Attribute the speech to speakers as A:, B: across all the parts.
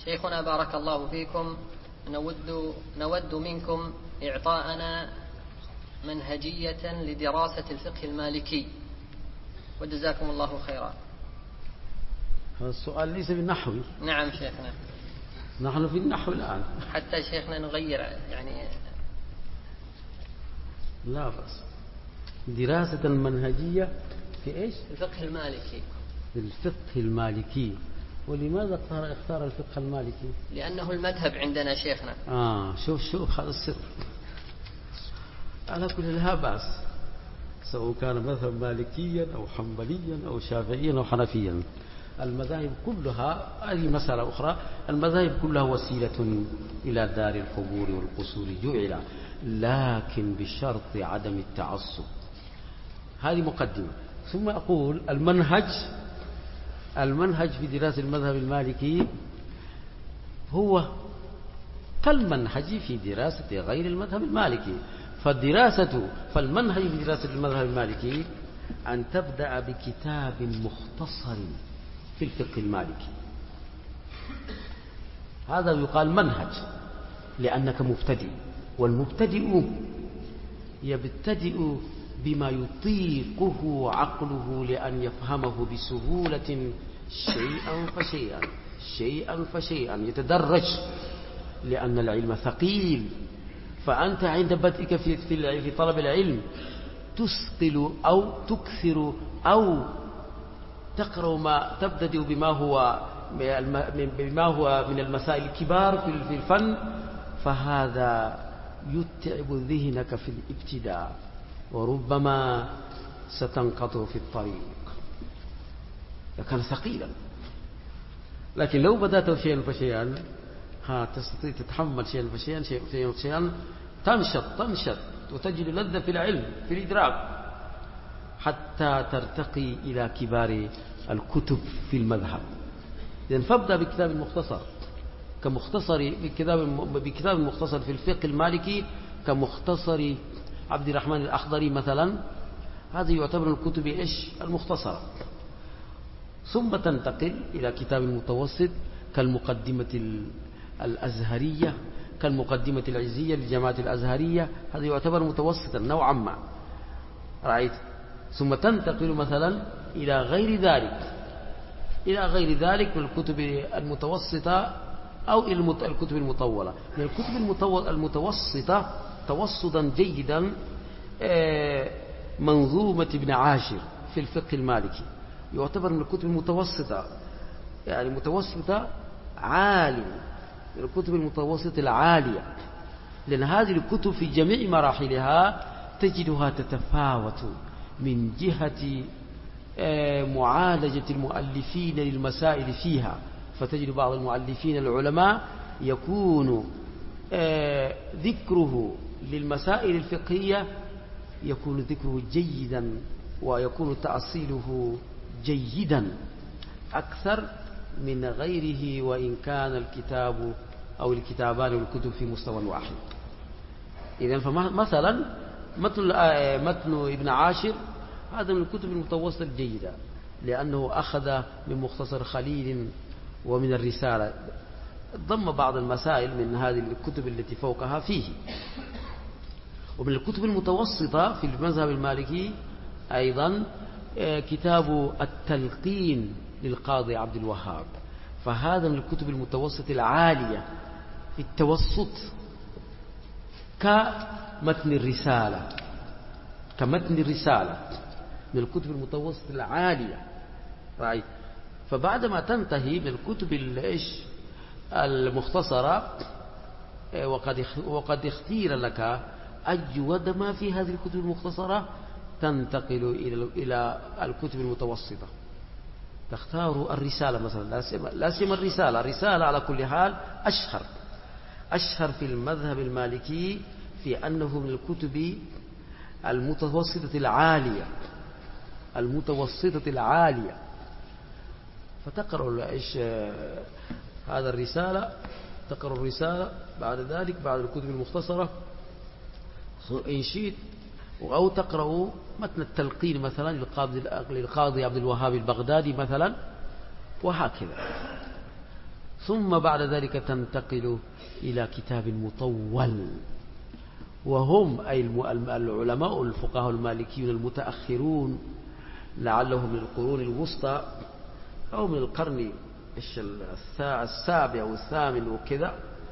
A: شيخنا بارك الله فيكم، نود منكم إعطاءنا منهجية لدراسة الفقه المالكي، وجزاكم الله خيرا.
B: هذا السؤال ليس بالنحوي.
A: نعم شيخنا،
B: نحن في النحو الآن.
A: حتى شيخنا نغير يعني.
B: لا بس دراسة منهجية في إيش؟
A: الفقه المالكي.
B: الفقه المالكي. ولماذا اختار الفقه المالكي؟
A: لأنه المذهب عندنا شيخنا.
B: شوف هذا السر. على كل لا بأس، سواء كان مذهب مالكيا أو حنبليا أو شافعيا أو حنفيا، المذاهب كلها هذه مسألة أخرى. المذاهب كلها وسيلة إلى دار الحبور والقصور جعل، لكن بشرط عدم التعصب. هذه مقدمة. ثم أقول المنهج في دراسة المذهب المالكي هو كالمنهج في دراسة غير المذهب المالكي. فالمنهج في دراسة المذهب المالكي أن تبدأ بكتاب مختصر في الفقه المالكي. هذا يقال منهج لأنك مبتدئ، والمبتدئ يبتدئ بما يطيقه عقله لأن يفهمه بسهولة، شيئا فشيئا يتدرج، لأن العلم ثقيل. فأنت عند بدئك في طلب العلم تثقل أو تكثر أو تقرأ تبتدئ بما هو من المسائل الكبار في الفن، فهذا يتعب ذهنك في الابتداء وربما ستنقطع في الطريق، لكن ثقيلا. لكن لو بدأت شيئا فشيئا تستطيع تتحمل شيئا فشيئا، تنشط وتجد لذة في العلم في الإدراك، حتى ترتقي إلى كبار الكتب في المذهب. إذن فابدأ بكتاب المختصر بكتاب المختصر في الفقه المالكي كمختصر عبد الرحمن الأخضري مثلا. هذا يعتبر الكتب المختصرة. ثم تنتقل إلى كتاب المتوسط كالمقدمة الأزهرية، كالمقدمة العزية للجماعة الأزهرية. هذا يعتبر متوسطا نوعا ما، رأيت. ثم تنتقل مثلا إلى غير ذلك من الكتب المتوسطة أو إلى الكتب المطولة. من الكتب المتوسطة توسطا جيدا منظومة ابن عاشر في الفقه المالكي، يعتبر من الكتب المتوسطة، يعني متوسطة عالي، من الكتب المتوسطة العالية، لأن هذه الكتب في جميع مراحلها تجدها تتفاوت من جهة معالجة المؤلفين للمسائل فيها. فتجد بعض المؤلفين العلماء يكون ذكره للمسائل الفقهية يكون ذكره جيدا، ويكون تأصيله جيدا أكثر من غيره، وإن كان الكتاب أو الكتابان والكتب في مستوى واحد. إذن فمثلا متن ابن عاشر هذا من الكتب المتوسطة الجيدة، لأنه أخذ من مختصر خليل ومن الرسالة، ضم بعض المسائل من هذه الكتب التي فوقها فيه. ومن الكتب المتوسطة في المذهب المالكي أيضا كتاب التلقين للقاضي عبد الوهاب، فهذا من الكتب المتوسطة العالية في التوسط، كمتن الرسالة من الكتب المتوسطة العالية، رأيت. فبعدما تنتهي من الكتب المختصرة وقد اختير لك أجود ما في هذه الكتب المختصرة، تنتقل إلى الكتب المتوسطة. تختار الرسالة مثلا، لا سيما الرسالة على كل حال أشهر في المذهب المالكي في أنه من الكتب المتوسطة العالية. فتقرأ هذا الرسالة، تقرأ الرسالة، بعد ذلك بعد الكتب المختصرة إن شئت، أو تقرأ متن التلقين مثلا للقاضي عبد الوهاب البغدادي مثلا، وهكذا. ثم بعد ذلك تنتقل إلى كتاب مطول. وهم أي العلماء الفقهاء المالكيون المتأخرون لعلهم من القرون الوسطى أو من القرن السابع والثامن وكذا،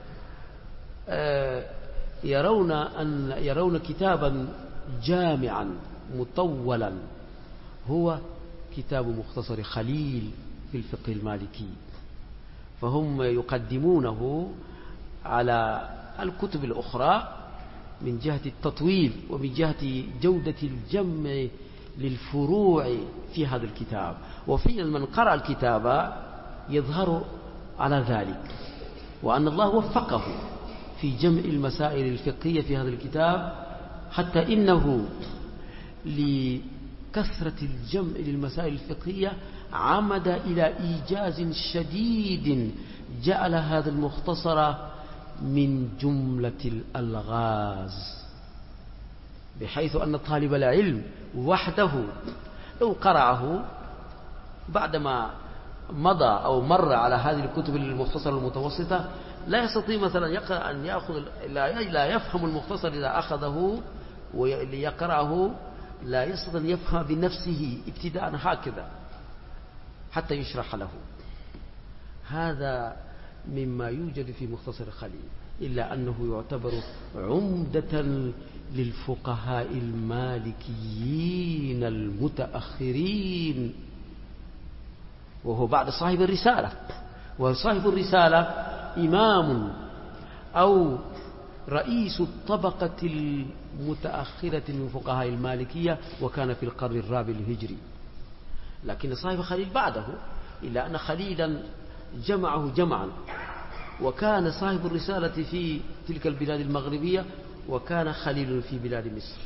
B: يرون كتابا جامعا مطولا هو كتاب مختصر خليل في الفقه المالكي، فهم يقدمونه على الكتب الأخرى من جهة التطويل ومن جهة جودة الجمع للفروع في هذا الكتاب. وفي من قرأ الكتاب يظهر على ذلك، وأن الله وفقه في جمع المسائل الفقهية في هذا الكتاب، حتى إنه لكثرة الجمع للمسائل الفقهية عمد إلى إيجاز شديد جعل هذا المختصر من جملة الألغاز، بحيث أن طالب العلم وحده لو قرأه بعدما مضى أو مر على هذه الكتب المختصرة المتوسطة لا يستطيع مثلا يقرأ أن يأخذ، لا يفهم المختصر إذا أخذه وليقرأه لا يستطيع أن يفهم بنفسه ابتداء هكذا حتى يشرح له. هذا مما يوجد في مختصر خليل، إلا أنه يعتبر عمدة للفقهاء المالكيين المتأخرين، وهو بعد صاحب الرسالة. وصاحب الرسالة إمام أو رئيس الطبقة المتأخرة من فقهاء المالكية، وكان في القرن الرابع الهجري. لكن صاحب خليل بعده، إلا أن خليلا جمعه جمعا، وكان صاحب الرسالة في تلك البلاد المغربية، وكان خليل في بلاد مصر.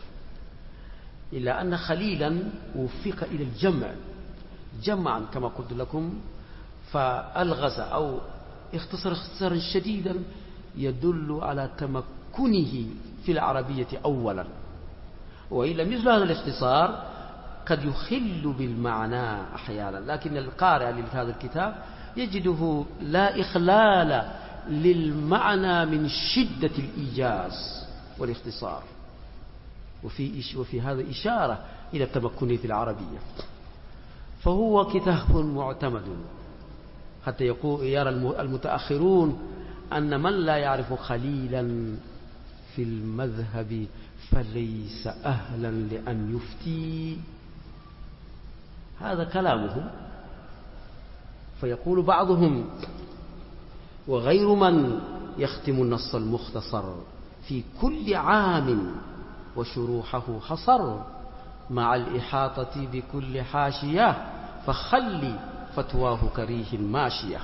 B: إلا أن خليلا وفق إلى الجمع جمعا كما قلت لكم، فألغز أو اختصر اختصارا شديدا يدل على تمكنه في العربية أولا. وإلا مثل هذا الاختصار قد يخل بالمعنى أحيانا، لكن القارئ لهذا الكتاب يجده لا إخلال للمعنى من شدة الإيجاز والاختصار، وفي هذا إشارة إلى تمكنه في العربية. فهو كتاب معتمد، حتى يرى المتأخرون أن من لا يعرف خليلا في المذهب فليس أهلا لأن يفتي. هذا كلامهم. فيقول بعضهم: وغير من يختم النص المختصر في كل عام وشروحه حصر، مع الإحاطة بكل حاشية، فخلي فتواه كريه ماشية.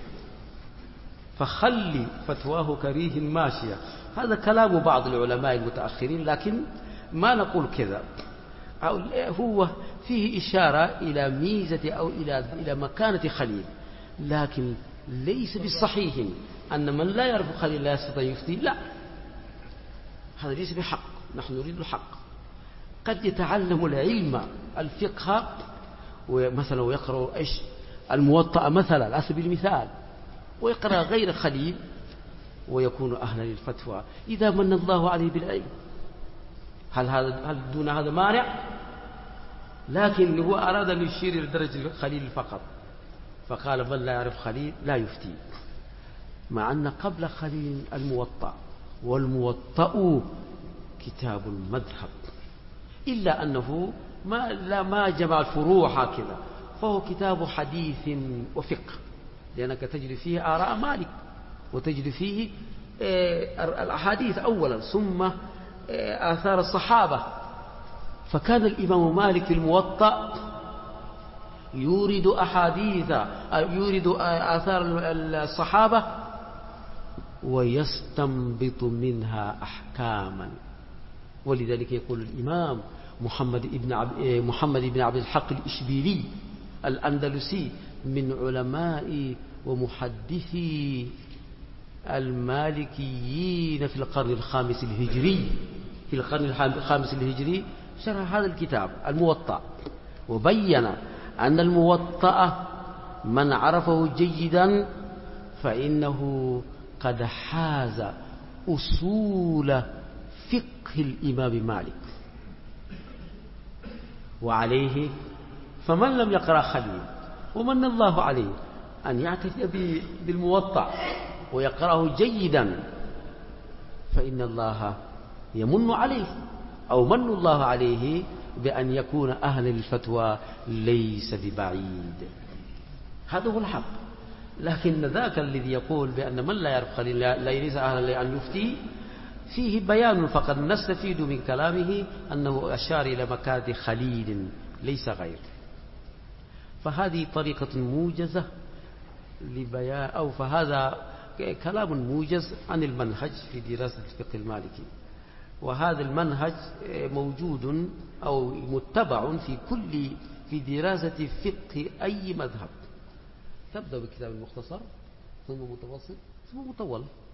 B: فخلي فتواه كريه ماشية. هذا كلام بعض العلماء المتأخرين، لكن ما نقول كذا. هو فيه إشارة إلى ميزة أو إلى مكانة خليل، لكن ليس بالصحيح أن من لا يعرف خليل لا يستطيع يفتي. لا، هذا ليس بحق. نحن نريد الحق. قد يتعلم العلم الفقه مثلا ويقرأ الموطأ مثلا على سبيل المثال، ويقرأ غير خليل ويكون أهلا للفتوى إذا من الله عليه بالعلم. هل دون هذا مانع؟ لكن هو أراد أن يشير إلى درجة خليل فقط، فقال من لا يعرف خليل لا يفتي، مع أن قبل خليل الموطأ، والموطأ كتاب المذهب، إلا أنه ما جمع الفروع هكذا، فهو كتاب حديث وفقه، لأنك تجد فيه آراء مالك، وتجد فيه الأحاديث أولا، ثم آثار الصحابة. فكان الإمام مالك في الموطأ يورد آثار الصحابة ويستنبط منها أحكاما. ولذلك يقول الإمام محمد بن عبد الحق الإشبيلي الأندلسي من علماء ومحدثي المالكيين في القرن الخامس الهجري، شرح هذا الكتاب الموطأ، وبين أن الموطأ من عرفه جيدا فإنه قد حاز أصول فقه الإمام مالك. وعليه فمن لم يقرأ خليل ومن الله عليه أن يعتني بالموطأ ويقرأه جيدا، فإن الله يمن عليه أو من الله عليه بأن يكون أهل الفتوى ليس ببعيد. هذا هو الحق. لكن ذاك الذي يقول بأن من لا يعرف خليل ليس أهلا لأن يفتي فيه بيان، فقد نستفيد من كلامه أنه أشار إلى مكان خليل ليس غير. فهذه طريقة موجزة لبيان، أو فهذا كلام موجز عن المنهج في دراسة الفقه المالكي. وهذا المنهج موجود أو متبع في دراسة فقه أي مذهب. تبدأ بكتاب المختصر ثم متوسط ثم مطول،